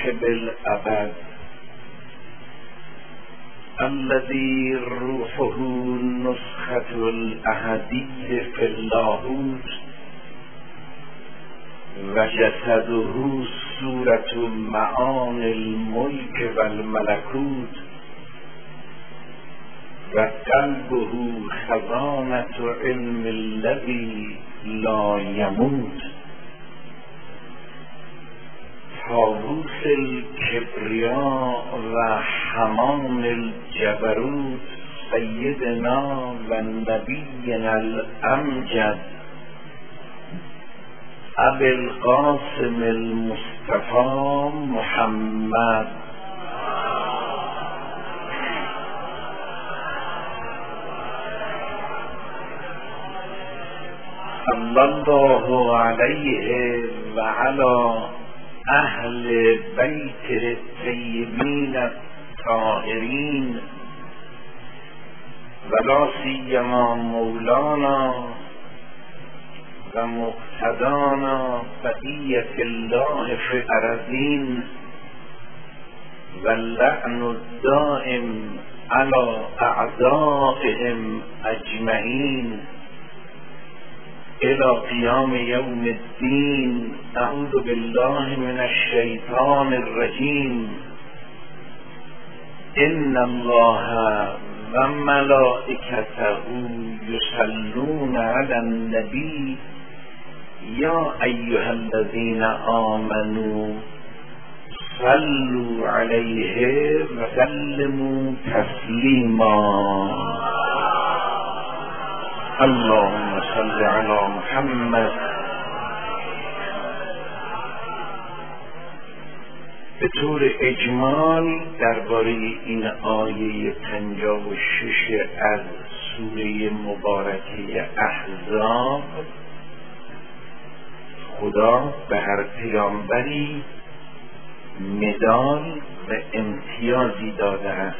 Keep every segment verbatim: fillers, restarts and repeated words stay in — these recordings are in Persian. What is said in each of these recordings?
صاحب الابد الذي روحه نسخة الأحدی في اللاهوت و جسده صورة معانی الملک و الملکوت و قلبه خزانة علم الذي لا يموت طاووس الکبریا و حمام الجبروت سیدنا و نبینا الامجد ابی القاسم المصطفى محمد صلی الله علیه و علی اهل بیت الطیبین الطاهرین و لا سیما مولانا و مقتدانا بقیة الله فی الارضین و اللعن الدائم علی اعدائهم اجمعین الى قیام یوم الدین. اعوذ بالله من الشیطان الرجیم. ان الله و ملائکته یصلون علی النبی یا ایها الذین آمنوا صلوا علیه و سلموا تسلیما. اللهم صل علی محمد. به طور اجمال درباره این آیه پنجاه و شش از سوره مبارکه احزاب خدا به هر پیامبری مدال و امتیازی داده است.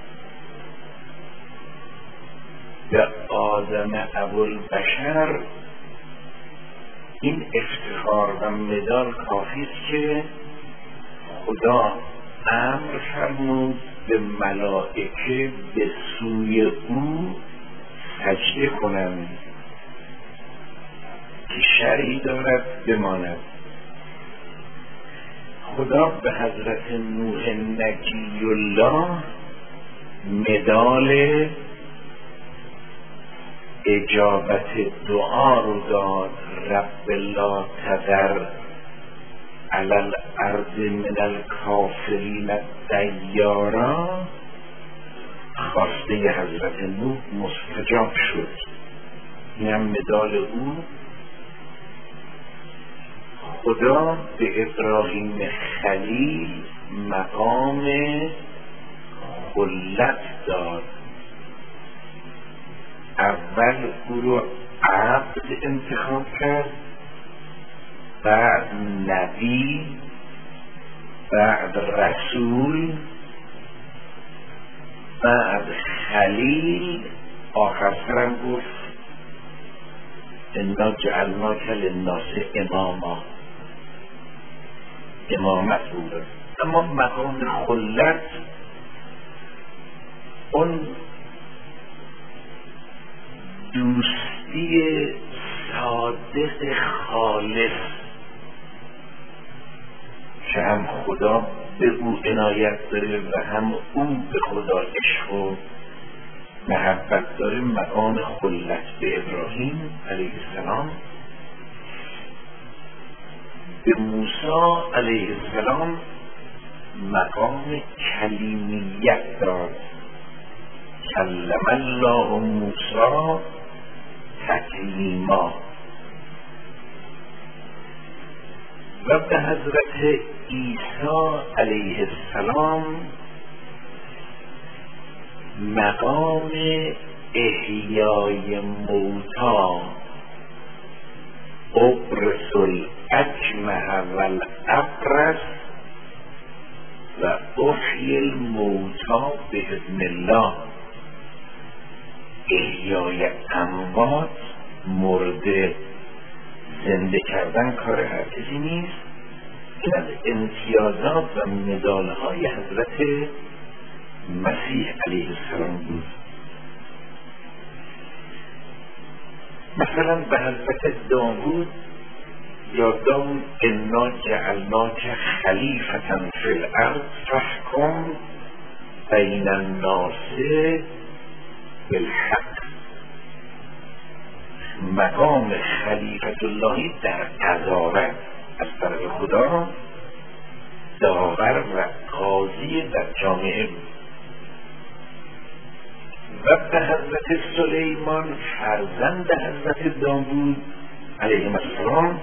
به آدم ابوالبشر این افتخار و مدال کافی است که خدا امر فرمود به ملائکه به سوی او سجده کنند که شرعی دارد بماند. خدا به حضرت نوح نجی الله مدال اجابت دعا رو داد. رب لا تذر علی الارض من الکافرین دیارا. خواسته حضرت نوح مستجاب شد. این هم مدال او. خدا به ابراهیم خلیل مقام خلت داد. اول او رو عبد انتخاب کرد، بعد نبی، بعد رسول، بعد خلیل، آخر سرم گفت انا جعلناک للناس اماما. امامت بود. اما مقام خلت اون دوستی صادق خالص که هم خدا به او عنایت داره و هم او به خدا عشق و محبت داره. مقام خلت به ابراهیم علیه السلام، به موسی علیه السلام مقام کلیمیت داد. کلم الله موسی تکلیما. و به حضرت عیسی علیه السلام مقام احیای موتا، ابرس الاکمه و الابرس و احیی الموتا باذن الله. احیای اموات، مرده زنده کردن کار هر کسی نیست. این از امتیازات و مدالهای حضرت مسیح علیه السلام بود. مثلا به حضرت داوود یا داوود انا جعلناک خلیفة فی الارض فاحکم بین الناس بالحق. مقام خلیفت اللهی در قضاوت از طرف خدا داور و قاضی در جامعه بود. و به حضرت سلیمان فرزند حضرت داوود علیه السلام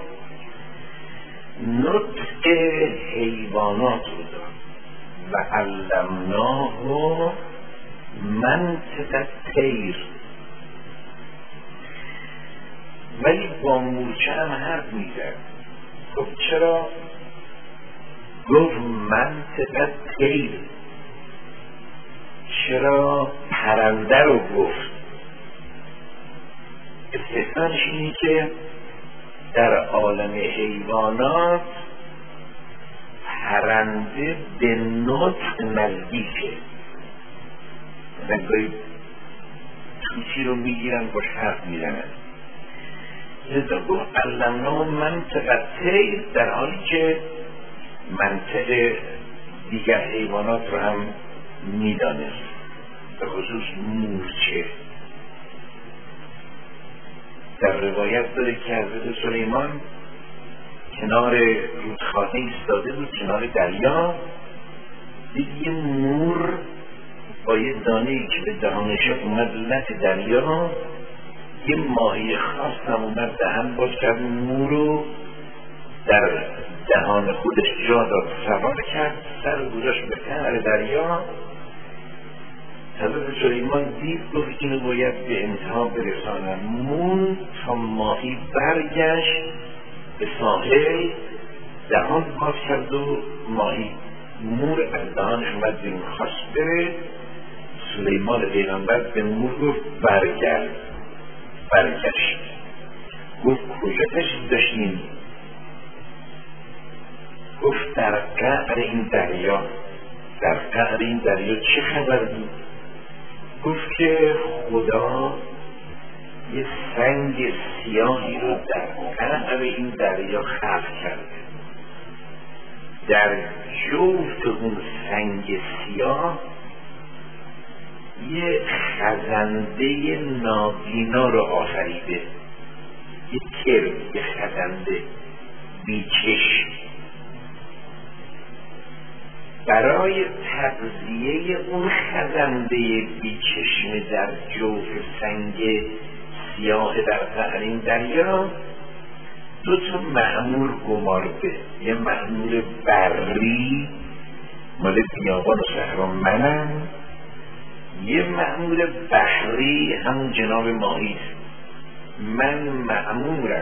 نطق حیوانات رو داد و علمناه منطق الطیر. ولی با مورچه هم حرف میزد. گفت چرا؟ گفت منطق الطیر. چرا پرنده رو گفت؟ استثناش اینه که در عالم حیوانات پرنده به نطق نزدیکه. مثلا گاهی توتی رو میگیرن باش حرف میزنن. لذا گفت علمنا منطق الطیر، در حالی که منطق دیگر حیوانات رو هم میدانست، به خصوص مورچه. در روایت داره که حضرت سلیمان کنار رودخانه ایستاده بود، کنار دریا، دید یه مور با یه دانه‌ای که به دهانش اومد لط دریا، یه ماهی خاص هم اومد دهن باز کرد، مور رو در دهان خودش جا داد، سوار کرد، سر گذاشت به کنار دریا. حضرت سلیمان دید، گفت اینو باید به انتها برسانم. مون تا ماهی برگشت به ساحل، دهان باز کرد و ماهی مور از دهانش اومد بیرون، خواست بره. سلیمان پیغمبر به مور گفت برگرد. برگشت. گفت کجا تشریف داشتین؟ گفت در قعر این دریا. در قعر این دریا چه خبر بود؟ گفت که خدا یه سنگ سیاهی رو در قعر این دریا خلق کرده. در جوف اون سنگ سیاه یه خزنده نابینا رو آفریده، یه کرم، یه خزنده بیچشم. برای تغذیه اون خزنده بیچشم در جوف سنگ سیاه در قعر این دریا دو تا مأمور گمارده، یه مأمور بری مال بیابان و صحرا منم، یه مأمور بحری همون جناب ماهیست. من مأمورم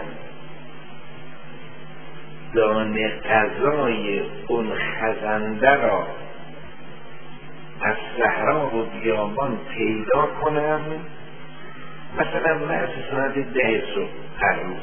دانه غذای اون خزنده را از صحرا و بیابان پیدا کنم، مثلا من ساعت ده صبح هر روز.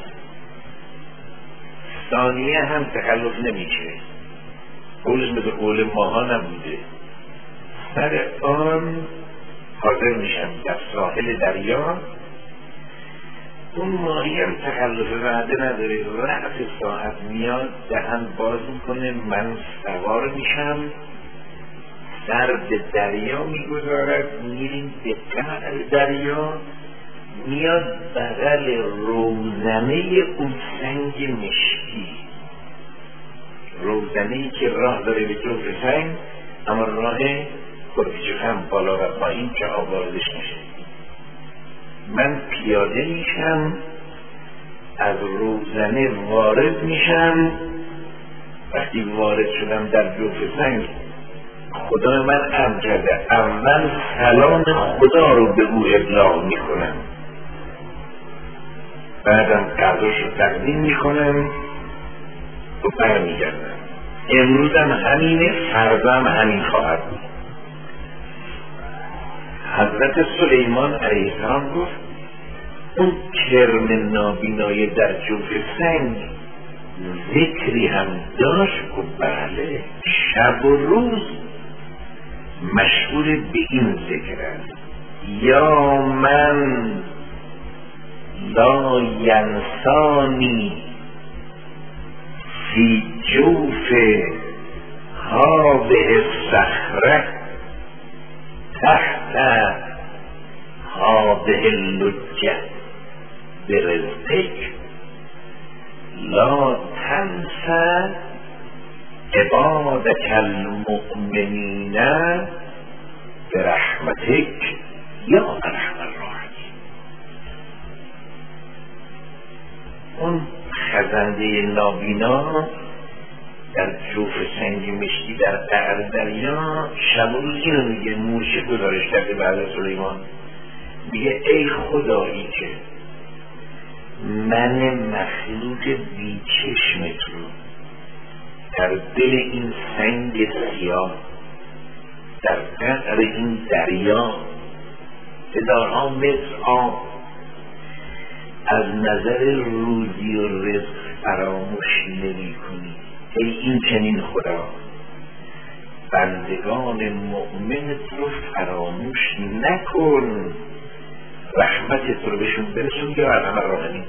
ثانیه هم تخلف نمیشه، قولش مثل قول ماها نبوده. سر آن حاضر میشم در ساحل دریا. اون ماهی هم تخلف وعده نداره، رأس ساعت میاد، دهن باز میکنه، من سوار میشم، سر به دریا میگذارد، میریم به قعر دریا، میاد بغل روزنه اون سنگ مشکی. روزنه‌ای که راه داره به جوف سنگ، اما راه پرپیچ خم بالا و پایین که آب واردش میشه. من پیاده میشم، از روزنه وارد میشم. وقتی وارد شدم در جوف سنگ، خدا من امر کرده اول سلام خدا رو به او ابلاغ میکنم، بعدم غذاش رو تقدیم میکنم و برمیگردم. امروزم همینه، فردام همین خواهد بود. حضرت سلیمان علیه السلام گفت اون کرم نابینای در جوف سنگ ذکری هم داشت و بله شب و روز مشغول به این ذکر است. یا من لا ینسانی فی جوف هذه الصخره تحت هذه اللجه برزقک لا تنس عبادك المؤمنین برحمتک یا ارحم الراحمین. اون خزنده نابینا در جوف سنگ مشکی در قعر دریا شب و روز اینو میگه، موشه گزارش کرده بعد از سلیمان، میگه ای خدایی که من مخلوق بیچشمت رو در دل این سنگ سیاه در قعر این دریا هزارها متر آب از نظر روزی و رزق فراموش نمی کنی. ای این چنین خدا بندگان مؤمنت رو فراموش نکن، رحمتت رو بهشون برسون یا ارحم الراحمین.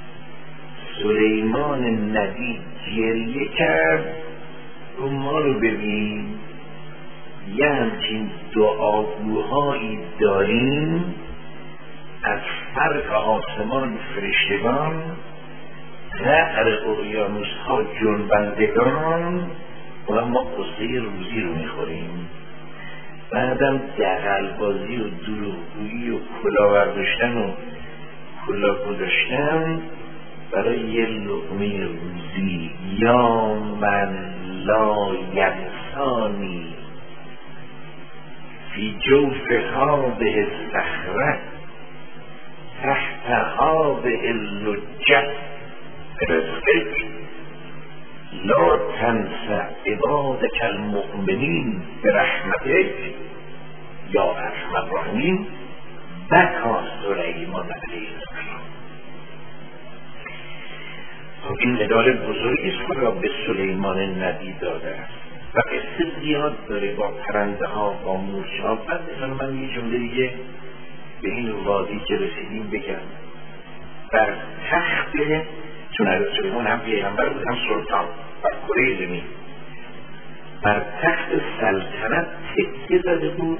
سلیمان نبی گریه کرد و ما رو ببین یه همچین دعاگوهایی داریم از فرق آسمان فرشتگان، قعر اقیانوس ها جنبندگان و ما قصه روزی رو میخوریم. بعدم دغل بازی و دروغگویی و کلا برداشتن و کلا گذاشتن برای یه لقمه روزی. یا من لا ینسانی فی جوف هذه الصخره تحت هذه اللجه برزقک لا تنس عبادك المؤمنین برحمتک یا ارحم الراحمین. بکا سلیمان علیه السلام. خب این مدال بزرگی است خدا به سلیمان نبی داده است و قصه زیاد داره با پرنده ها، با موش ها. بعد مثلا من یه جمله دیگه به این وادی که رسیدیم بگم. بر تخت، چون حضرت سلیمان هم پیغمبر بود هم سلطان بر کره زمین، بر تخت سلطنت تکیه زده بود،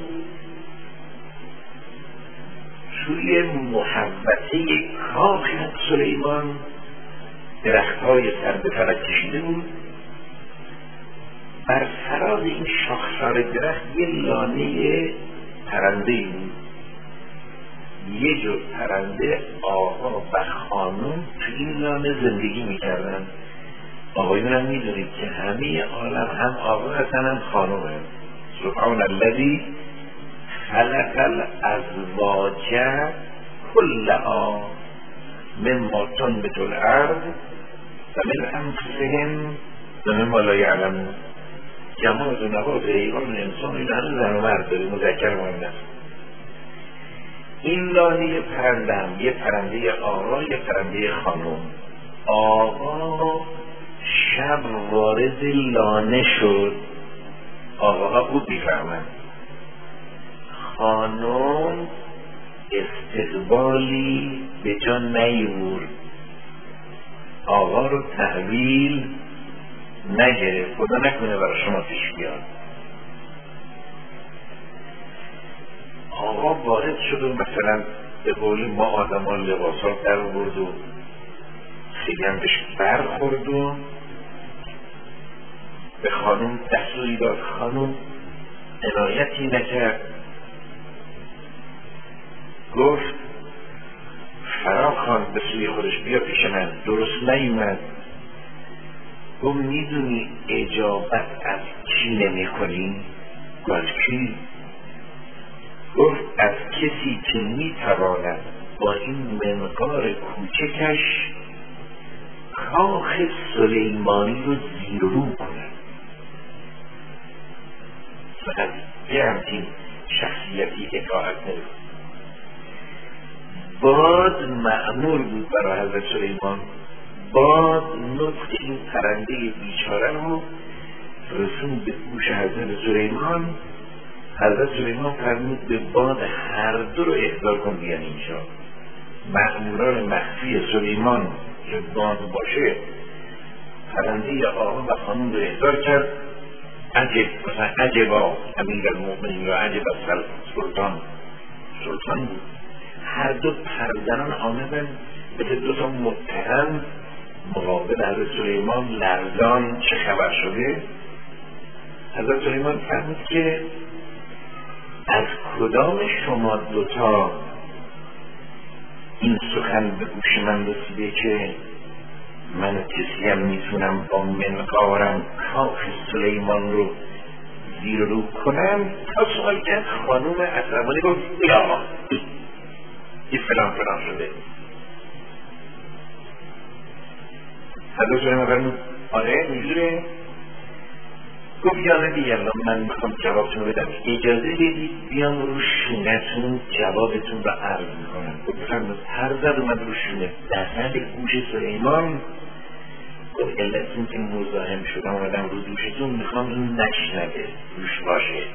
روی محوطه کاخ سلیمان درختهای سر به فلک کشیده بود. بر فراز این شاخسار درخت یه لانه پرنده بود، یه جور پرنده آقا و خانم تو این لانه زندگی میکردن. آقایون هم میدونید که همه عالم هم آقا هستن هم خانم هست. سبحان الذی خلق الازواج کلها مما تنبت الارض و من انفسهم و مما لا یعلمون. جماعت و نبات حیوان و انسان این همه زن و مرد داره، مذکر مؤنث. این لانه پرنده هم یه پرنده آقا یه پرنده خانم. آقا شب وارد لانه شد، آقاها خوب بیفهمند. خانم استقبالی به جا نیورد، آقا رو تحویل نگرفت. خدا نکنه برای شما پیش بیاد. آقا وارد شد و مثلا به قول ما آدم ها لباس ها در برد و خیلی هم بهش برخورد و به خانم دستوری داد. خانم عنایتی نکرد، گفت فرا خواند به سوی خودش بیا پیش من. درست نیومد. گفت میدونی اجابت از کی نمی کنی؟ گفت کی؟ گفت از کسی که میتواند با این منقار کوچکش کاخ سلیمانی رو زیر و رو کند. فقط یه همچین شخصیتی اطاعت نمید. باد مأمور بود برای حضرت سلیمان باد نطق این پرنده بیچاره رو رسون به گوش حضرت سلیمان. حضرت سلیمان فرمود به باد هر دو رو احضار کن بیان اینجا. مأموران مخفی سلیمان که باد باشه پرنده آقا و خانون رو احضار کرد. عجب مثلا عجبا امیر المؤمنین یا عجب از سلطان سلطان بود. هر دو پرزنان آمدن به دو تا متهم مقابل حضرت سلیمان لرزان چه خبر شده. حضرت سلیمان فرمود که از کدام شما دوتا این سخن به گوش من رسیده که من کسی هم میتونم با منقارم کاخ سلیمان رو زیر رو کنم؟ تا سوال کرد خانوم اسرمانی گفت یا این فلان فلان شده. حضرت سلیمان فرمود آره میجوره؟ گفت یا نبی الله من میخوام جوابتون رو بدم، اجازه بدید بیام رو شونتون جوابتون رو عرض میکنم. گفت فرمود هر زد اومد رو شونه دهن گوش سلیمان. گفت علت این که مزاحم شدم اومدم رو دوشتون میخوام این نشنوه روش باشه.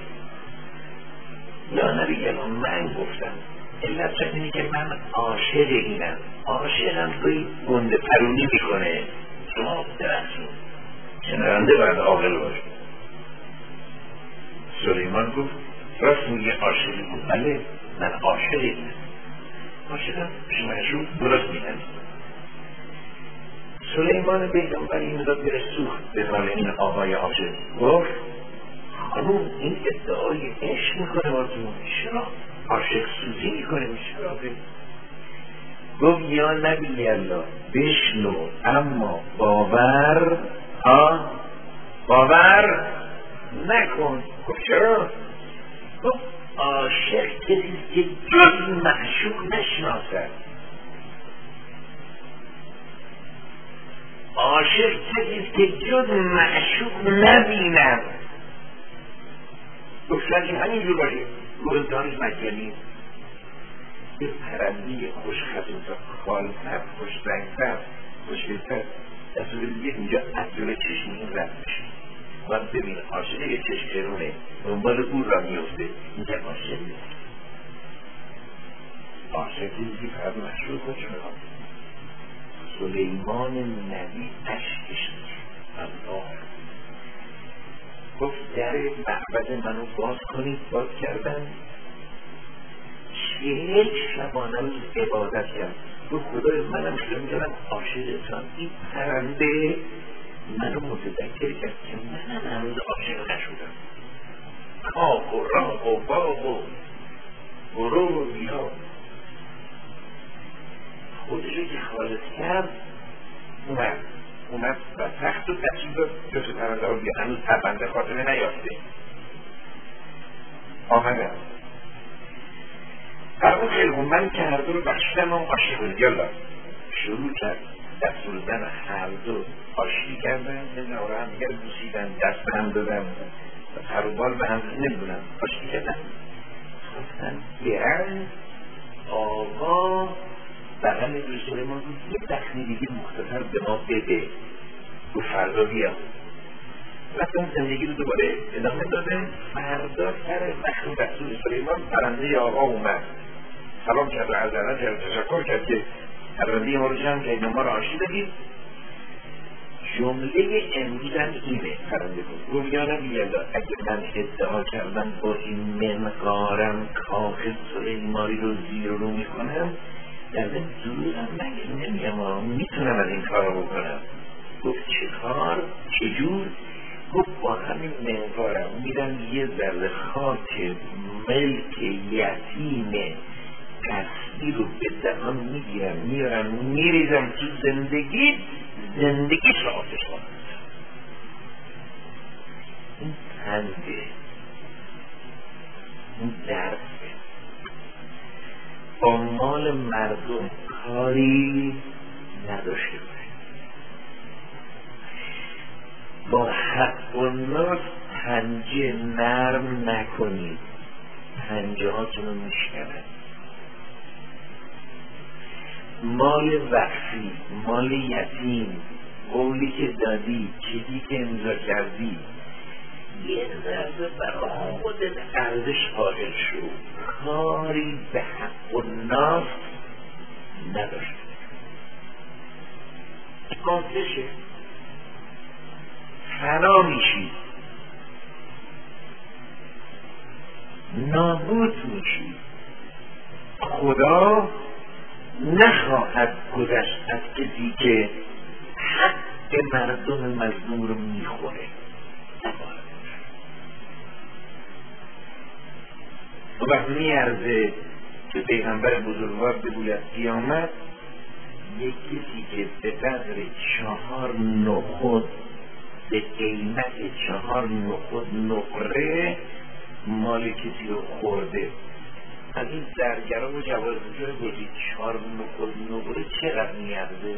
یا نبی الله من گفتم علت اینه که من عاشق اینم، عاشقم توی گنده پرونی میکنه شما درستون کنرنده باید عاقل باشه. سلیمان گفت راست میگه عاشقی بود. بله من عاشقی بود، عاشقم شمایشون درست میگن. سلیمان پیغمبر این داد بره سوخت به مال این آقای عاشق. گفت خانوم این ادعای عشق میکنه با تو، چرا عاشق سوزی میکنه چرا؟ گفت یا نبی الله بشنو اما باور ها باور نکن. گفت چرا؟ گفت عاشق کسی که جز معشوق نشناسد، عاشق کسی که جز معشوق نبیند. گفت شاید این همینجور باشه. گفت دانش مجانی یه پرنده خوش خطوطا خالتر خوش رنگتر خوشگلتر دست رو دیگه اینجا از جلو چشم این رد میشه. باید ببین عاشق یه چشم کرونه دنبال او را میفته، اینجا عاشق نیست. عاشق دیگه فرد مشروع کن شما. سلیمان نبی اشکش الله گفت در معبد منو باز کنید. باز کردن چهل شبانه روز عبادت کرد. گفت خدای منم شده میگم عاشقتان. این پرنده منو متذکر کرد که منم هنوز عاشق نشدم. کاخ و راغ و باغ و برو و بیا خودشو که خالص کرد اومد اومد و تخت و تشریف داد جسو پرنده ها بیا. هنوز پرنده خاتمه نیافته. آمدم فرمون خیلی خون من که هر دو رو بخشیدم و عاشق یالا شروع کرد دستور زن هر دو آشتی کردن. نمیدونم هم دیگر بوسیدن دست هم دادن و خروبال به هم نمیدونم آشتی کردن. خواستن بیرن آقا بغل رسول ما بود یه دخلی دیگه مختصر به ما بده و فردا بیا. رفتم زندگی رو دوباره ادامه دادم. فردا سر دخل رسول سلیمان پرنده آقا اومد سلام کرد و از الان کرد تشکر کرد که پرنده ما رو جمع کرد ما رو آشتی دادید. جمله امروزم اینه پرنده بود. گفت یا نبی الله اگه من ادعا کردم با این منقارم کاخ سلیمانی رو زیر رو میکنم در این دروغم نگه نمیم میتونم از این کار رو بکنم. گفت چه کار؟ چجور؟ گفت با همین منقارم میرم یه ذره خاک ملک یتیم قصدی رو به دهان میگیرم میرم میریزم تو زندگی زندگی شاعتش کنم. این تنده این درسه. با مال مردم کاری نداشته باشه. با حق و ناس پنجه نرم نکنید، پنجه هاتون رو میشکنن. مال وقفی، مال یتیم، قولی که دادی، چیزی که امضا کردی، یه ذره برای خودت ارزش قائل شو، کاری به حق و ناس نداشت. قاتشه فنا میشی، نابود میشی. خدا نخواهد گذشت از کسی که حق مردم مظلوم رو میخوره. و وقت میارزه که پیغمبر بزرگوار بگوید قیامت یک کسی که به قدر چهار نخود به قیمت چهار نخود نقره مال کسی رو خورده. از این درگران و جواز جای بودی چهار نخود نقره چقدر میارزه؟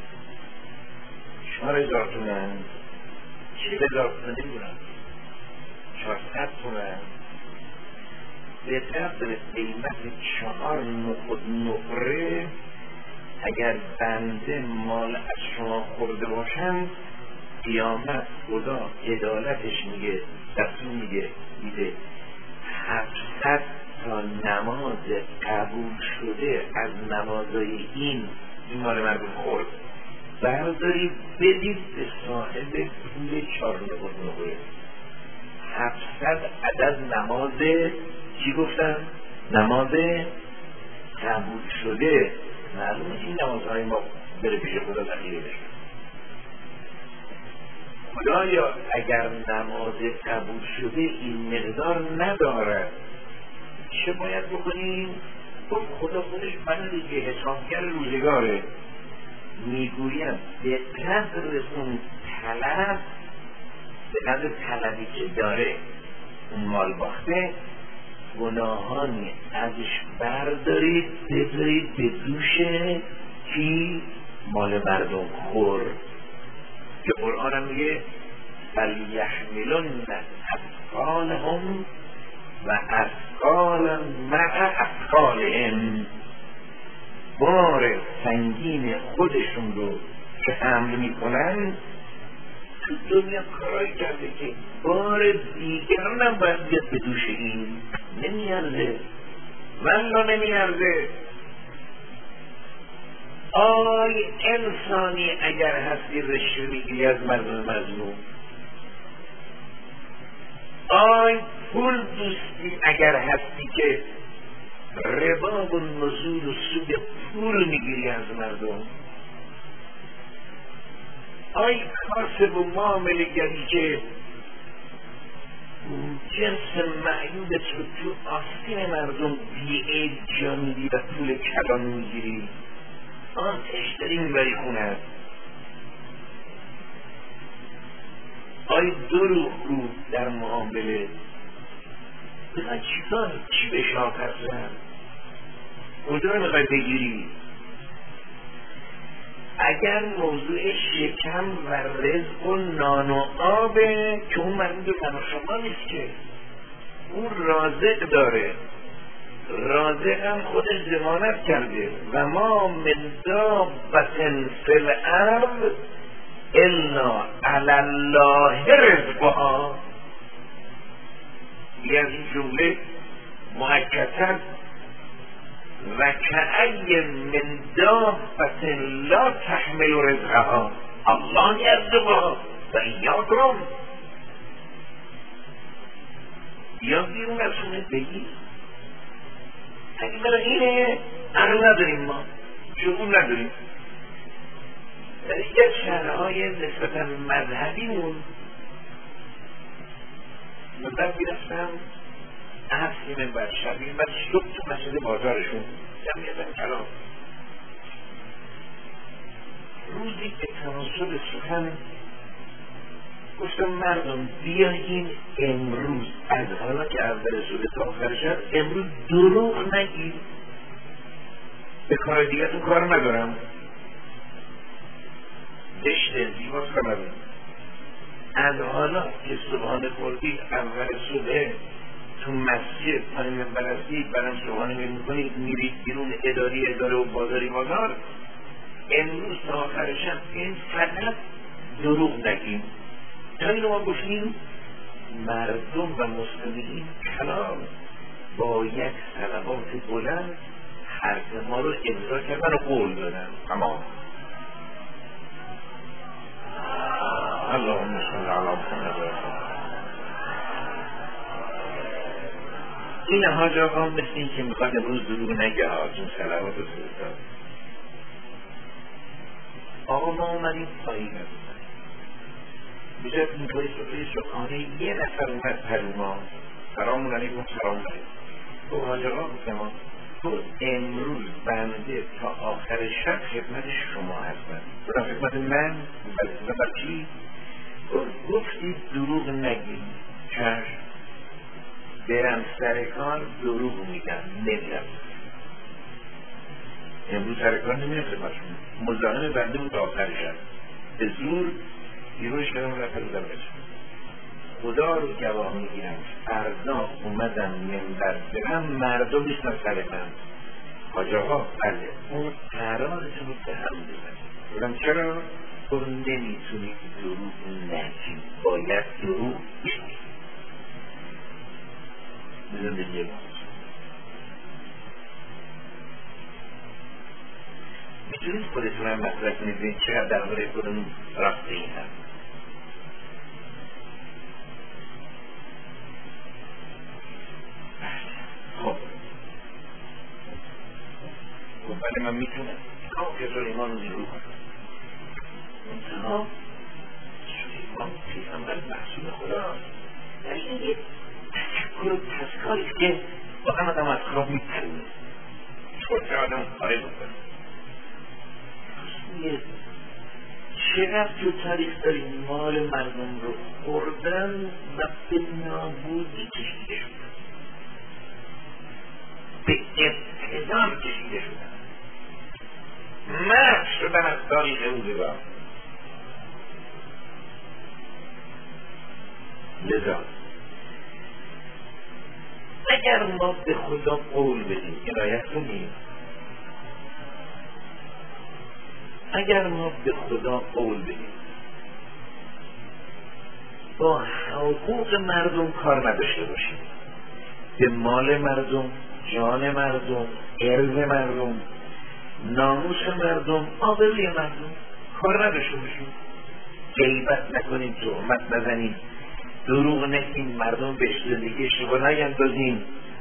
چهار هزار تومن، چهل هزار تومن نمیدونم، چهارصد تومن. به قدر قیمت چهار نخود نقره اگر بنده مال از شما خورده باشند، قیامت خدا عدالتش میگه، دستور میگه میده هفتصد تا نماز قبول شده از نمازهای این این مال مردم خورد برداری بدید به صاحب پول چهار نخود نقره. هفتصد عدد نماز چی گفتن؟ نماز قبول شده. معلومه این نمازهای ما بره پیش خدا ذخیره بشه. خدایا اگر نماز قبول شده این مقدار ندارد چه باید بکنیم؟ خب خدا خودش من دیگه حسابگر روزگاره، میگویم به قدر اون طلب، به قدر طلبی که داره اون مال باخته، گناهانی ازش بردارید بذارید به دوش کی؟ مال مردم خور. که قرآن هم میگه فلیحملن اثقالهم و اثقالا مع اثقالهم، بار سنگین خودشون رو که حمل میکنن تو دنیا کارایی کرده که بار دیگران هم باید بیاد به دوش این. نمیارزه، والله نمیارزه. آی انسانی اگر هستی رشوه میگیری از مردم مظلوم، آی پول دوستی اگر هستی که ربا و نزول و سود پول میگیری از مردم، آی کاسب و معامله‌گری که جنس معیوبت رو تو آستین مردم بیعیب جا میدی و پول کلان میگیری، آتش داری میبری خونه. آی دروغگو در معامله، بزن چیکار چی به شاک هستن؟ کجا رو میخوای بگیری؟ اگر موضوع شکم و رزق و نان و آبه که اون مربوط به من و شما نیست، که اون رازق داره، رازق هم خودش ضمانت کرده و ما من دابة فی الارض الا علی الله رزقها. یه از این جمله مؤکداً و کأی من دابة لا تحمل رزقها الله یرزقها و ایاکم. یا بیرون از خونه بگی اگه برای اینه عقل نداریم، ما شغول نداریم. در یک شهرهای نسبتا مذهبیمون مدت میرفتم عصر منبر شب میرفتم صبح تو مسجد بازارشون جمعیتن کلام، روزی به تناسب سخن گفتم مردم بیایین امروز از حالا که اول صبح تا آخر شب امروز دروغ نگید، به کار دیگه تو کار ندارم، دشته زیباست کار ندارم. از حالا که صبحانه خوردید اول صبح تو مسجد پایین منبر هستید برام سخنرانی میکنید میرید بیرون اداری اداره و بازاری بازار، امروز تا آخر شب این فقط دروغ نگیم. تا اینو ما گفتیم مردم و مسلمین کلام با یک صلوات بلند حرف ما رو امضا کردن و قول دادن. تمام. اللهم صل علی محمد. این حاج آقا مثل این که میخواد امروز دروغ نگه ها این صلوات رو فرستاد. آقا ما اومدیم پایین بزنیم بجد این پای صفحه سخانه یه نفر اومد پروما سلام علیکم سلام علیکم تو حاج آقا گفتم تو امروز بنده تا آخر شب خدمت شما هستم. بودم خدمت من بلد چی؟ گفتی دروغ نگیم. چشم برم سر کار دروغ میگم نمیرم. امروز سر کار نمیرم خدمتشون مزاحم بنده بود تا آخر شب به زور بیروش کردم رفت رو دم خدا رو گواه میگیرم فردا اومدم منبر برم مردم نیستن سر من. حاج آقا بله اون قرارتون رو به هم بزنید. بودم چرا؟ تو نمیتونید دروغ نگید باید دروغ بگید. زندگی ما میتونید خودتون هم مطرح کنید ببینید چقدر درباره خودمون راسته این هم. خب خب بله من میتونم که سلیمان رو نیرو کنم. منتها سلیمان پیغمبر محصول خدا در این یک تفکر و تذکاری که واقعا آدم از خواب میتونه چطور آدم کاری بکنه. چقدر تو تاریخ داریم مال مردم رو خوردن و به نابودی کشیده شدن، به ابتدام کشیده شدن، مرد شدن از تاریخ روزگار. لذا اگر ما به خدا قول بدیم عنایت کنیم، اگر ما به خدا قول بدیم با حقوق مردم کار نداشته باشیم، به مال مردم، جان مردم، عرض مردم، ناموس مردم، آبروی مردم کار نداشته باشیم، غیبت نکنیم، تهمت نزنیم، دروغ نگیم، مردم به زندگی اشتباه نیندازیم،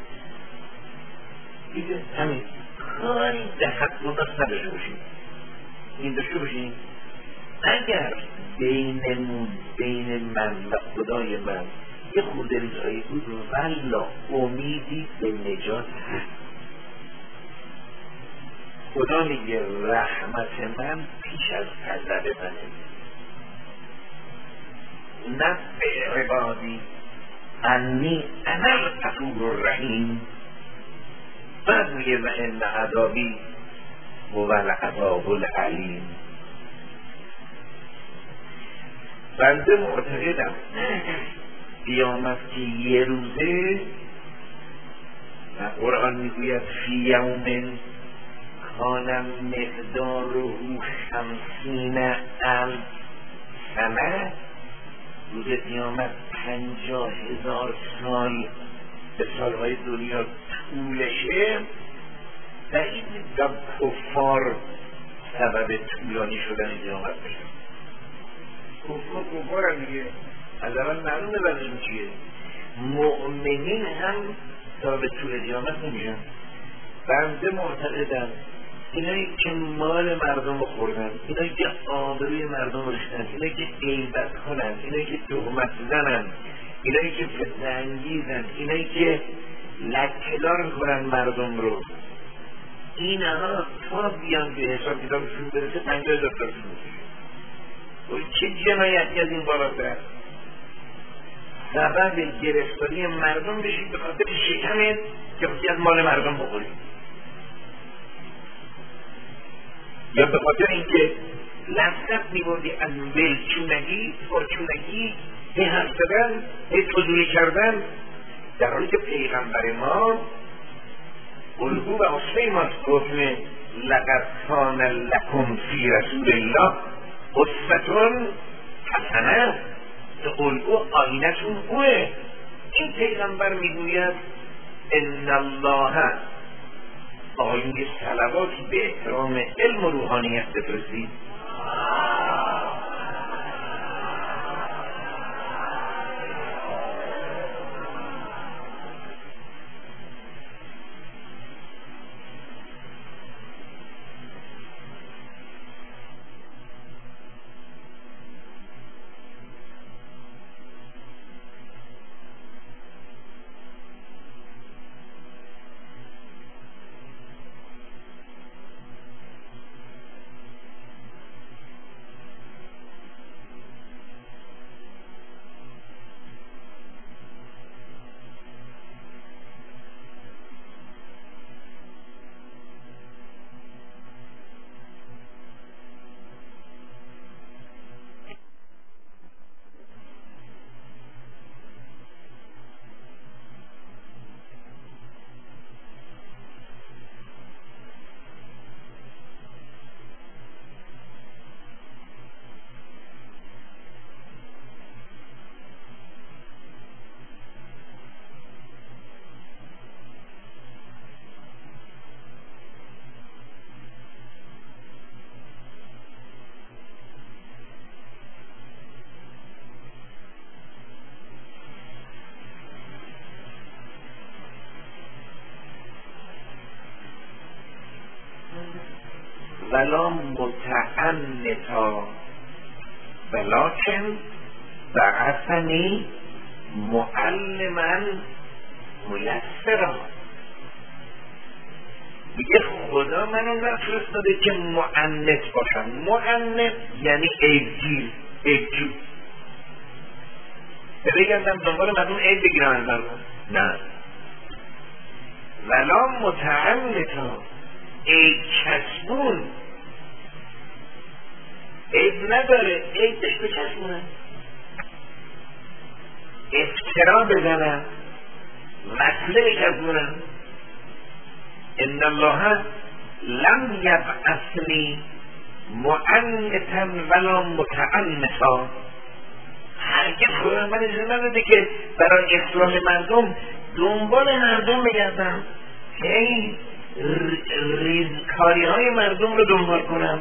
دیگه همین کاری در حق مقدس نداشته باشیم. این داشته باشیم اگر بینمون بین من و خدای من یه خورده ریزایی بود والا امیدی به نجات هست. خدا میگه رحمت من پیش از غضب منه. نبع عبادی انی انا الغفور الرحیم. بعد میگه و ان عذابی هو العذاب العلیم. بنده معتقدم قیامت که یه روزه و قرآن میگوید فی یوم کان مقداره خمسین الف سنه، روز قیامت پنجاه هزار سال به سالهای دنیا طولشه و این در کفار سبب طولانی شدن قیامت بشه. کفار کفار هم دیگه از اول معلومه بندشون چیه. مؤمنین هم تا به طول قیامت نمیشن. بنده معتقدم اینایی که مال مردم رو خوردن، اینایی که آبروی مردم ریختن، اینایی که غیبت کنن، اینایی که تهمت زنن، اینایی که فتنه انگیزن، اینایی که لکه‌دار میکنن مردم رو، اینها تا بیان به حساب کتابشون برسه پنجاه هزار تا میشه. چه جنایتی از این بالاتر سبب گرفتاری مردم بشید به خاطر شکمت که خودی از مال مردم بخورید، یا به خاطر اینکه لذت میبردی از ولچونگی، پرچونگی، به حرف زدن، به فضولی کردن، در حالی که پیغمبر ما الگو و اصله ماست، گفتن لقد کان لکم فی رسول الله اسوة حسنه، الگو آینتون اوه. این پیغمبر میگوید ان الله، آقایون یه صلواتی به احترام علم و روحانیت بفرستید. ولا متعنتا ولكن بعثنی معلما میسرا. میگه خدا منو نفرستاده که معنت باشم. معنت یعنی عیبگیر، عیبجو. بگردم دنبال مردم عیب بگیرم از مردم، نه. ولا متعنتا، عیب چسبون، عیب نداره، عیب بهش بچسبونن، افترا بزنن، وصله بچسبونن. ان الله لم یبعثنی معنتا ولا متعنتا. هرگز خدا من اجازه نداده که برای اصلاح مردم دنبال مردم بگردم، هی ریزکاری های مردم رو دنبال کنم،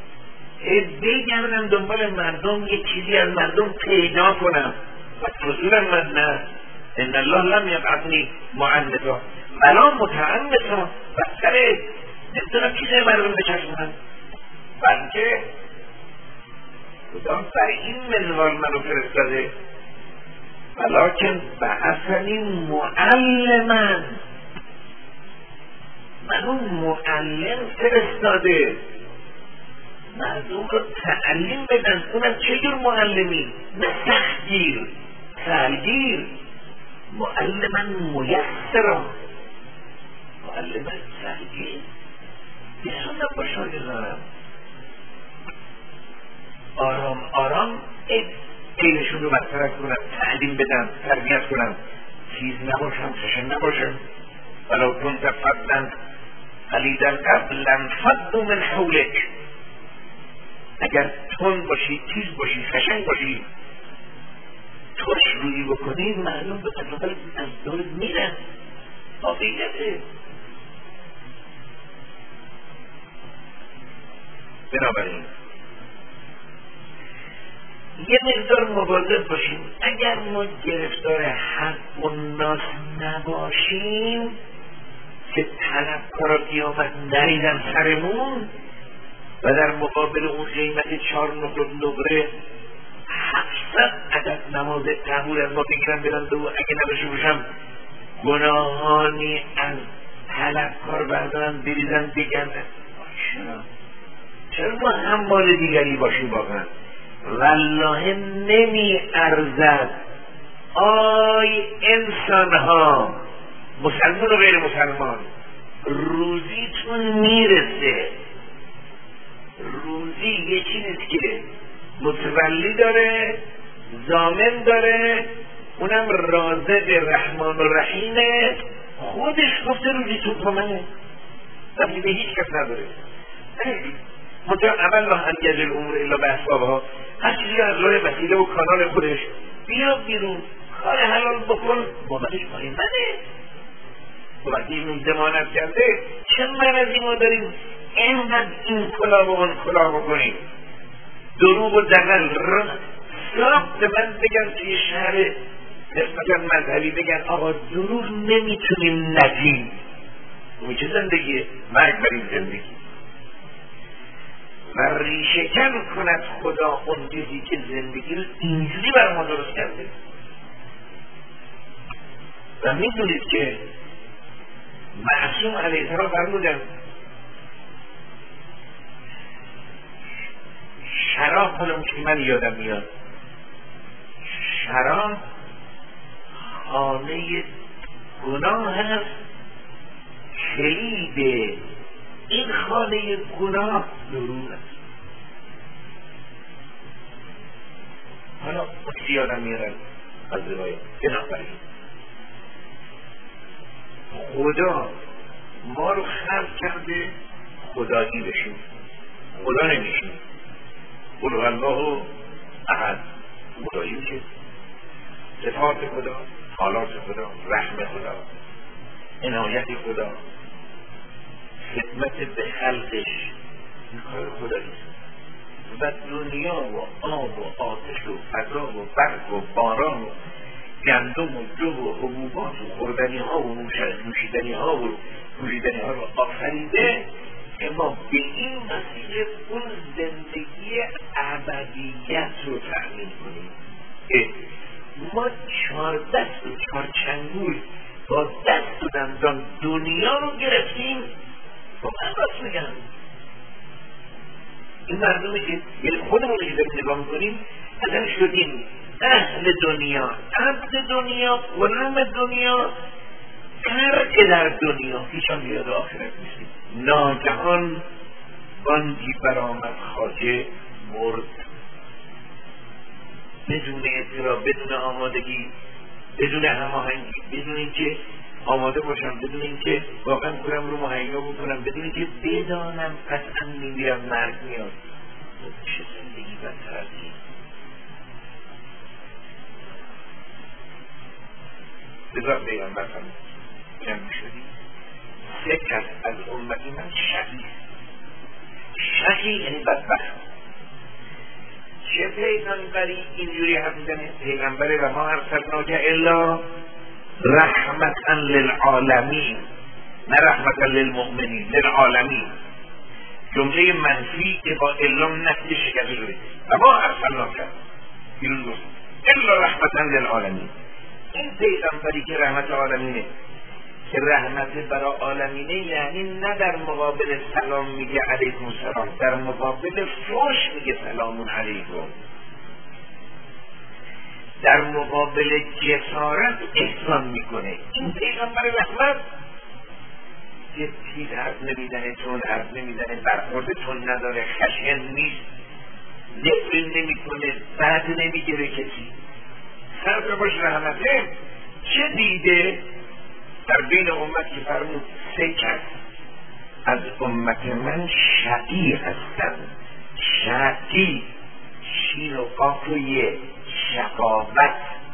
بگردم دنبال مردم یه چیزی از مردم پیدا کنم. و رسولا من نه. ان الله لم یبعثنی معنتا ولا متعنتا. و سر نمیتونم چیزی مردم بچشمونم، بلکه خدا بر این منوال منو فرستاده. ولکن بعثنی معلما، منو معلم فرستاده، مردم رو تعلیم بدن. اونم چه جور معلمی؟ نه سختگیر، سهلگیر. معلما میسرا، معلما سهلگیر. بسونم با شاگردانم آرام آرام اینشون رو برطرف کنم، تعلیم بدم، تربیت کنم، چیز نباشم، خشن نباشم. ولو كنت فضلا غلیظ القلب لانفضوا من حولک. اگر تند باشی، تیز باشی، خشن باشی، ترش روی بکنی، مردم به قدر از دورت میرن. طبیعته. بنابراین یه مقدار مواظب باشیم. اگر ما گرفتار حق و ناس نباشیم که طلبکارا قیامت نریزن سرمون و در مقابل اون قیمت چهار نقره نقره هفتصد عدد نماز قبول از ما بگیرن بدن دو، اگه نباشه باشم گناهانی از طلبکار بردارن بریزن بگن. چرا؟ چرا ما هموال دیگری باشیم واقعا؟ والله نمی ارزد. آی انسان ها، مسلمان و غیر مسلمان، روزیتون میرسه. روزی یه چیزیست که متولی داره، ضامن داره، اونم رازق رحمان و رحیمه، خودش گفته روزی تو با منه، وقتی به هیچ کس نداره. منطقه اول راه انگیز الامور الا به اسبابها، هر چیزی از راه وسیله و کانال خودش بیا بیرون، کار حلال بکن، بابتش پای منه. وقتی این ضمانت کرده، چه مرضی ما داریم اینقدر این کلاه و اون کلاه بکنیم؟ دروغ و دغل ساخت من بگن توی شهر نسبتا مذهبی بگن آقا دروغ نمیتونیم نگیم. اون چه زندگیه؟ مرگ بر این زندگی. و ریشه کن کند خدا اون چیزی که زندگی رو اینجوری بر ما درست کرده. و میدونید که معصوم علیه السلام فرمودن شراب، حالا که من یادم میاد، شراب خانه گناه هست، کلید این خانه گناه دروغ است. حالا اون یادم میاد از روایت. بنابراین خدا ما رو خلق کرده خدایی بشیم، خدا نمیشیم. قل هو الله احد، خدایی میشه. صفات خدا، حالات خدا، رحم خدا، عنایت خدا، خدمت به خلقش، این کار خدایی و دنیا و آب و آتش و فضا و برق و باران و گندم و جو و حبوبات و خوردنی ها و نوشیدنی ها و نوشیدنی ها رو آفریده که ما به این مسیر اون زندگی ابدیت رو تأمین کنیم. ما چهار دست و چهار چنگول با دست و دندان دنیا رو گرفتیم. با من راست میگم این مردمی که یعنی خودمون رو که نگاه میکنیم اصلا شدیم اهل دنیا، عبد دنیا، غلام دنیا، ترک در دنیا، هیچ هم بیاد آخرت نیستیم. ناگهان بانگی برآمد خواجه مرد بدون اطلاع، بدون آمادگی، بدون هماهنگی، بدون اینکه آماده باشم، بدون اینکه واقعا خودم رو مهیا بکنم، بدون اینکه بدانم قطعا میمیرم، مرگ میاد. چه زندگی بدتر از این؟ بذار پیغمبر فرمود جمع شدی سه کس از امتی من شقی شقی یعنی بدبخت. چه پیغمبری اینجوری حرف میزنه؟ پیغمبری و ما ارسلناک الا رحمتا للعالمین، نه رحمتا للمؤمنین، للعالمین. جمله منفی که با الا نفی شکل شده و ما ارسلناک الا رحمتا للعالمین. این پیغمبری که رحمت عالمینه، که رحمت برای عالمینه، یعنی نه در مقابل سلام میگه علیکم سلام، در مقابل فوش میگه سلامون علیکم، در مقابل جسارت احسان میکنه. این پیغمبر رحمت یه تیر حرف نمیزنه، تون حرف نمیزنه، برخورد تون نداره، خشن نیست، نفرین نمیکنه، بعد نمیگیره کسی. سر باش رحمته. چه دیده در بین امت که فرمود سه کس از امت من شقی هستند. شقی شین و قاف و یه شقاوت.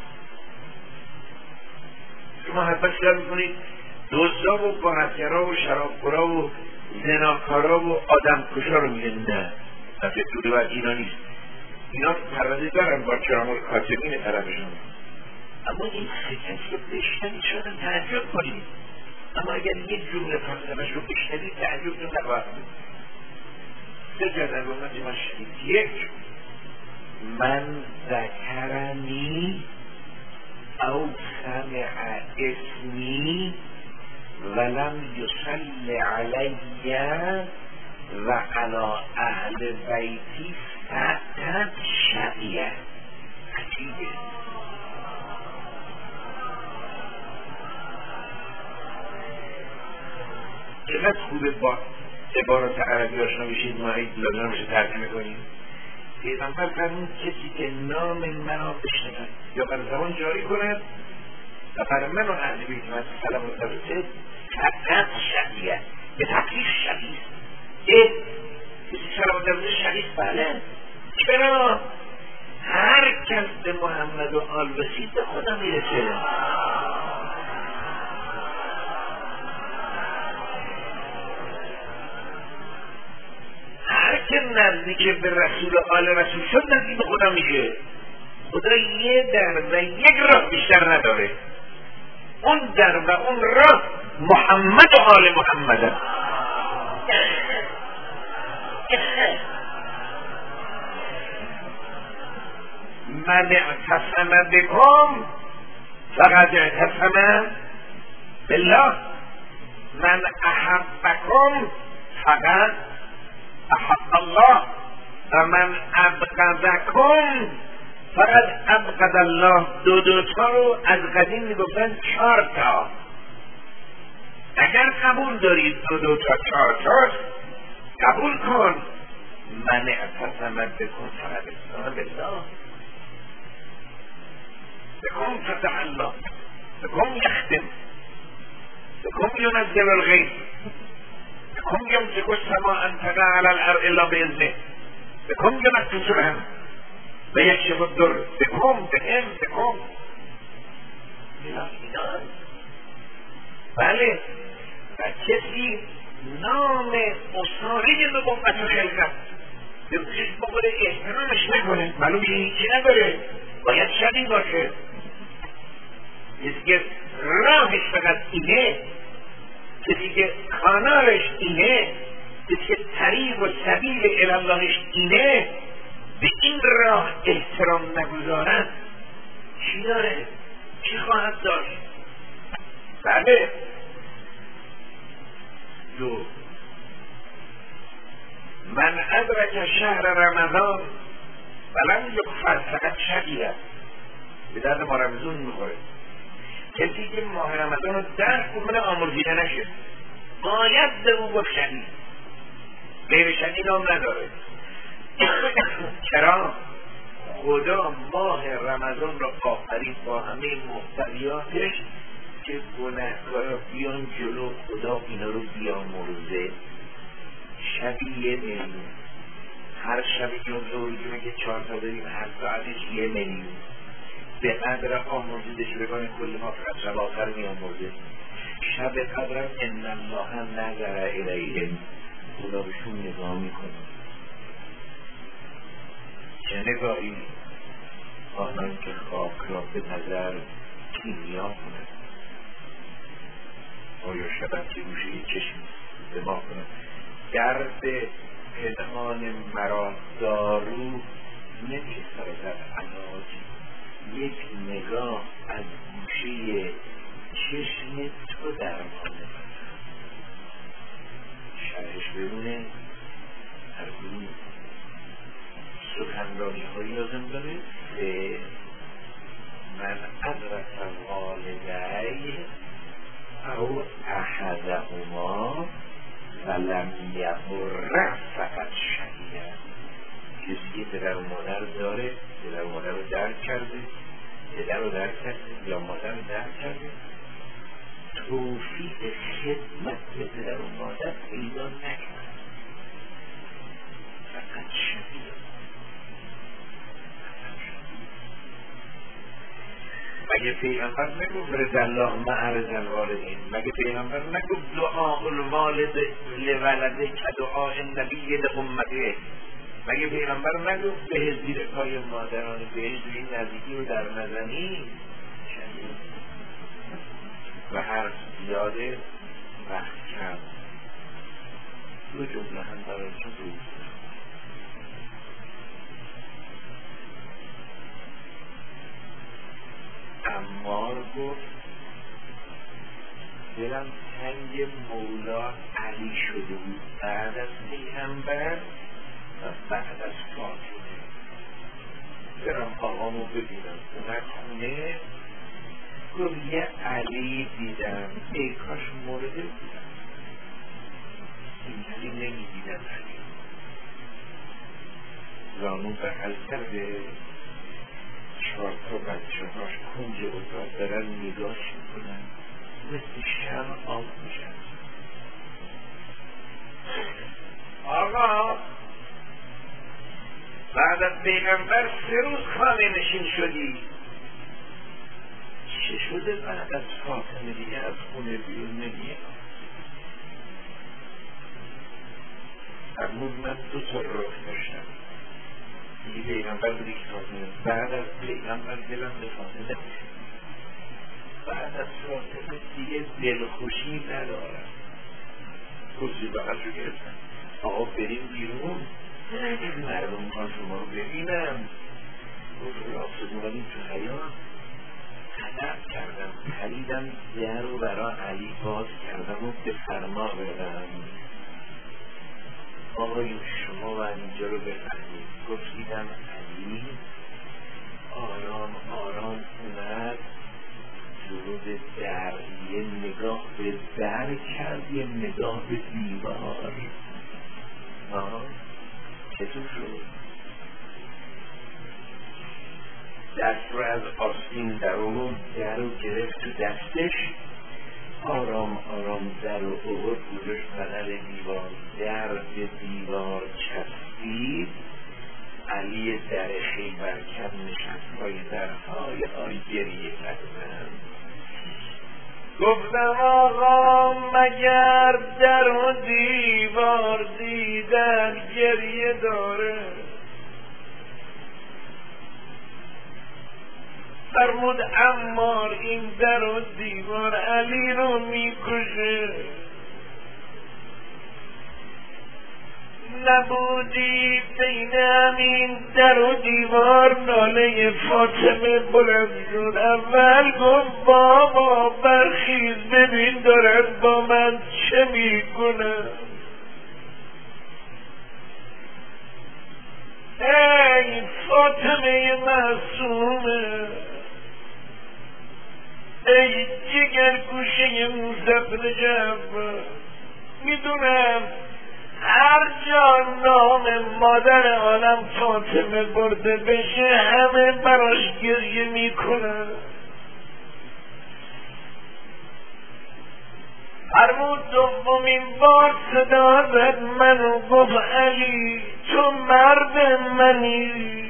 شما حتی شده میکنید دزدا و بانتگرا و شرابخورا و زناکارا و آدم کشا رو میگن نه نفت دوری و اینا نیست. اینا پرونده دارن با کرام الکاتبین طرفشون. اما این سه کسی رو بشنوید شدن تعجب کنید. اما اگر یک جمله فلسفه‌اش رو بشنوید تعجب نخواهد بود. بجد از امت من شدید. یک، من ذکرنی او سمع اسمی ولم یصلی علی و علی اهل بیتی فقط شقیه. عجیبه. چقدر خوبه با عبارات عربی آشنا بشید، ما هیچ لازم نمیشه ترجمه کنیم. پیغمبر فرمود کسی که نام مرا بشنود یا بر زبان جاری کند و بر من و اهل بیت من سلام برسه فقط شقیه به تکلیف شقیه اه کسی سلام برسه شقیه بله چرا هر کس به محمد و آل رسید به خدا میرسه هر که نزدیک به رسول و آل رسول شد نزدیک به خدا میشه خدا یه در و یک راه بیشتر نداره اون در و اون راه محمد و آل محمد هست. من اعتصم بکم فقط اعتصم بالله من احبکم فقط احب الله و من ابغضکم فقط ابغض الله. دو دو تا رو از قدیم میگفتن چهار تا. اگر قبول دارید دو دو تا چهار تا قبول کن. من اعتصم بکم فقط اعتصم بالله بكم فتح الله بكم يختم بكم ينزل الغيث بكم يمسك السماء ان تقع على الارض الا باذنه بكم ينقص الهم ويكشف الضر بكم بهم بكم بله و کسی نام اصالی نبوت خلقت به وجود بقول احترامش نکنه معلوم هیچی نداره باید شدید باشه کسی که راهش فقط اینه کسی که کانالش اینه کسی که طریق و سبیل الاللهش اینه به این راه احترام نگذارن چی داره؟ چی خواهد داشت؟ بله دو من ادرک شهر رمضان ولم یغفر فقط شقیه به درد ما رمضان میخوره کسی که ماه رمضان رو درک کنه آمرزیده نشه باید به او گفت شقی غیر شقی نام نداره چرا خدا ماه رمضان رو آفرید با همه محتویاتش که گنهکارا بیان جلو خدا اینا رو بیامرزه شبی یه میلیون هر شبی که اون زوری میگه چهار تا داریم هر ساعتش یه میلیون به قدر آمرزیده شدگان کل ما فقط شب آخر می آمرزه شب قدرم ان الله نظر الیهم خدا بهشون نگاه میکنه چه نگاهی آنان که خاک را به نظر کیمیا کنه آیا شبم که گوشه چشم به ما کنه درد پنهان مرا دارو نمی سازد علاج یک نگاه از گوشه چشم تو درمانه شرحش بمونه هر گروه سخنرانی های لازم داره سه من ادرک والدی او احدهما ولم یبر فقط شقیه کسی که پدر و مادر داره پدر و مادر رو درک کرده پدر رو درک کرده یا مادر رو درک کرده توفیق خدمت به پدر و مادر پیدا نکرد فقط شقیه مگه پیغمبر نگفت رضا الله مع رضا الوالدین مگه پیغمبر نگفت دعاء الوالد لولده که دعاء النبی لامته مگه پیغمبر نگفت به زیر پای مادران به این نزدیکی رو در نزنی و هر زیاده وقت کم دو جمله هم برایتون بود عمار گفت دلم تنگ مولا علی شده بود بعد از پیغمبر و بعد از فاطمه برم آقامو ببینم اومد خونه گفت یه علی دیدم ای کاش مرده بودم اینجوری نمی دیدم علی زانو بغل کرده، چهار تا بچه هاش کنج اتاق دارن نگاش میکنن، مثل شم آب میشن. آقا بعد از پیغمبر سه روز خانه نشین شدی، چه شده بعد از فاطمه دیگه از خونه بیرون نمیاد؟ فرمود من دو تا رخ داشتم، دیگه پیغمبر بودی که فاطمه، بعد از پیغمبر دلم به فاطمه نمیشه، بعد از فاطمه دیگه دلخوشی ندارم. کسی بقیل رو گرفتم، آقا بریم بیرون، نگید مردم ها شما رو ببینم. گفت راسد اومدیم تو حیات، طلب کردم، پریدم در رو برا علی باز کردم و به فرما بردم آقای شما و اینجا رو بفهمید. گفت دیدم علی آرام آرام اومد جلو در، یه نگاه به در کرد، یه نگاه به دیوار. آه چطور شد؟ دست رو از آستین در اون در رو گرفت تو دستش، آرام آرام در رو اوور گذاشت بغل دیوار، در به دیوار چسبید. علی در خیبر کم نشست پای درهای های گریه کردن. گفتم آقا مگر در و دیوار دیدن گریه داره؟ فرمود عمار این در و دیوار علی رو میکشه. نبودی بین همین در و دیوار ناله فاطمه بلند شد. اول گفت بابا برخیز ببین دارد با من چه میکنه. ای فاطمه معصومه، ای جگر گوشه موزب جبر، میدونم هر جا نام مادر عالم فاطمه برده بشه همه براش گریه میکنن. فرمود دومین بار صدا زد منو، گفت علی تو مرد منی،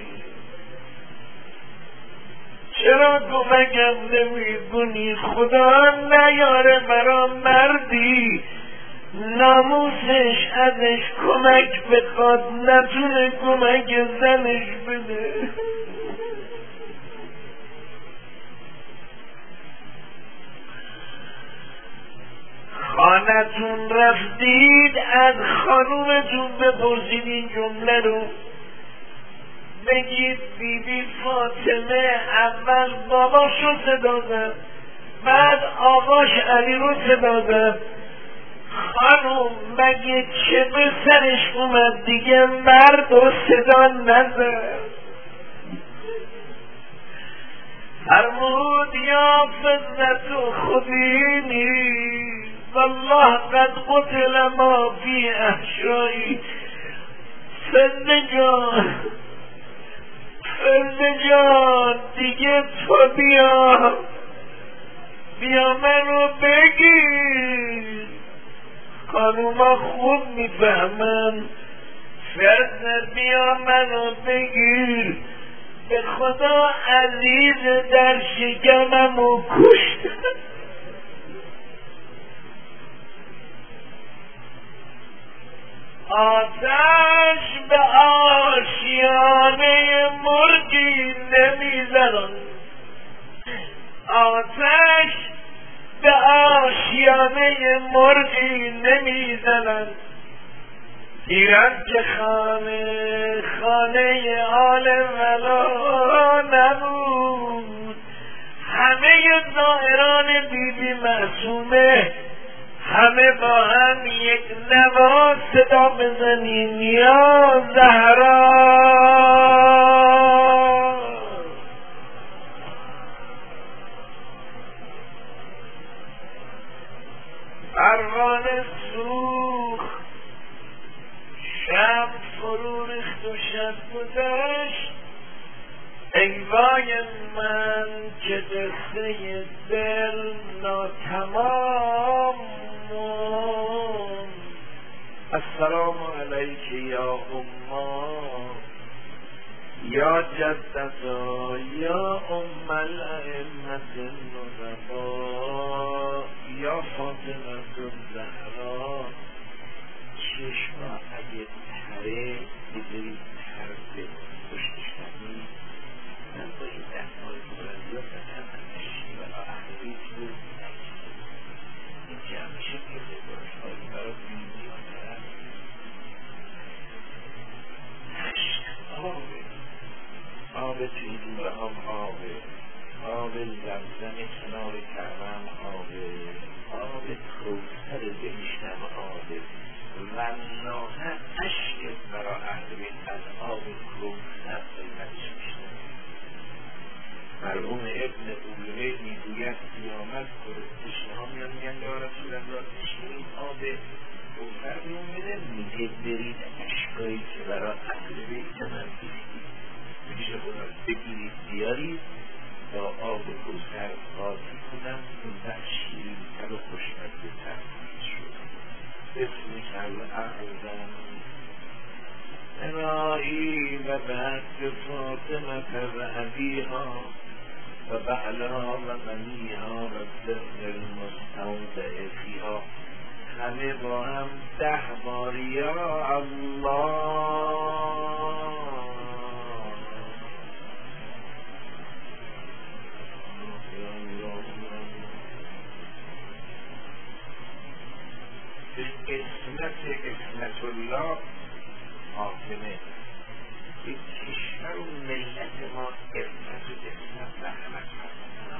چرا کمکم نمیکنی؟ خدا نیاره برا مردی ناموسش ازش کمک بخواد نتونه کمک زنش بده. خانتون رفتید از خانومتون بپرسید این جمله رو، بگید بی بی فاطمه اول باباشو صدا زد، بعد آقاش علی رو صدا زد. خانوم مگه چه به سرش اومد دیگه مرد و صدا نزد؟ فرمود یا فضلت خودینی والله قد قتل ما فی احشایی. فضل جان فضل جان دیگه تو بیا بیا منو بگیر. خانوما خوب میفهمن. فضل بیا منو بگیر، به خدا عزیز در شکممو کشت. آتش به آشیانه مرگی نمیزنن، آتش به آشیانه مرگی نمیزنن. ایران که خانه خانه آل ولا نبود، همه زائران بی بی معصومه همه با هم یک نوا صدا بزنیم یا زهرا. پروانه سوخت، شب فرو ریخت و شب گذشت. بهشت. ای وای من که قصه دل ناتمام موند. السلام علیک یا اما یا جدتا یا ام الائمة النجبا یا فاطمه الزهرا. چشما اگه تره بذارید ترده پشتشتنی من با این دستمال بلندیات بسن همشی و احریت بود نکشید. این که همیشه پیده برشتایی برای بیدی و طرف عشق آبه. آب توی دوره هم آبه. آب زمزم کنار کرمم آبه. آب کوثر بهشتم آبه. والله عشق برای اهل بیت از آب کوثر قیمتش بیشتر. مرحوم ابن بولیه میگوید قیامت کشته ها میان میگن یا رسول الله این آب کوثر میومده میگه برید عشقایی که برای اهل بیت من بیستید میشه خدا بگیرید بیارید با آب کوثر قاطی کنم اون وقت شیرین‌تر و خوشمزه‌تر شد. اسمك الأعظم إلهي وبعث فاطمة وأبيها وبعلها وبنيها والسر المستودع فيها. همه با هم ده بار یا الله. اسمت اسمت الله حاکمه این کشور و ملت ما. اسمت و اسمت رحمت هست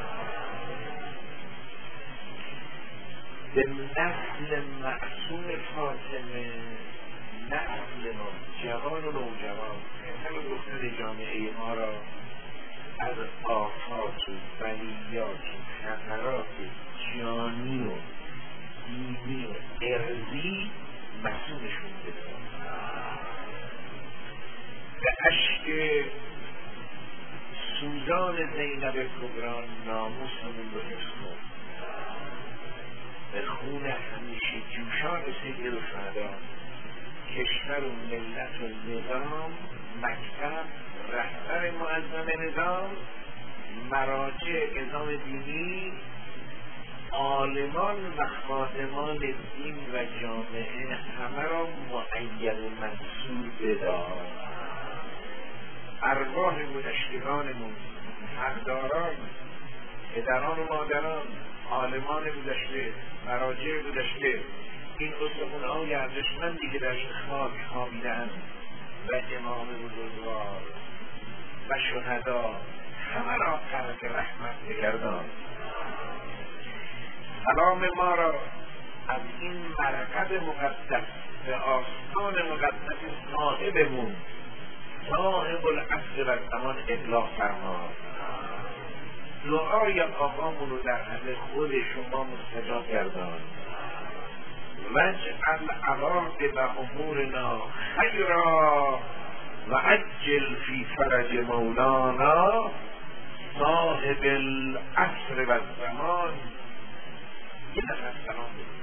به نسل معصوم فاطمه. نسل ما جوان و نوجوان همه گفتن جامعه ما را از آفات و بلیات و خطرات جانی و دینی و ارضی مسئولشون بده. به اشک سوزان زینب کبرا ناموسمون رو حفظ کن. به خون همیشه جوشان سید الشهدا کشور و ملت و نظام، مکتب، رهبر معظم نظام، مراجع نظام دینی، عالمان و خادمان دین و جامعه همه را معین و منصور بدار. ارواح گذشتگانمون، حقداران، پدران و مادران، عالمان گذشته، مراجع گذشته، این استخوان‌های ارزشمندی که در خاک خوابیده‌اند و امام بزرگوار و شهدا همه را غرق رحمت بگردان. سلام ما را از این مرکب مقدس به آستان مقدس صاحبمون صاحب العصر و زمان ابلاغ فرما. دعای آقامون رو در حد خود شما مستجاب گردان. واجعل عواقب امورنا خیرا و عجل فی فرج مولانا صاحب العصر و زمان. یه نفس سلام بکنید.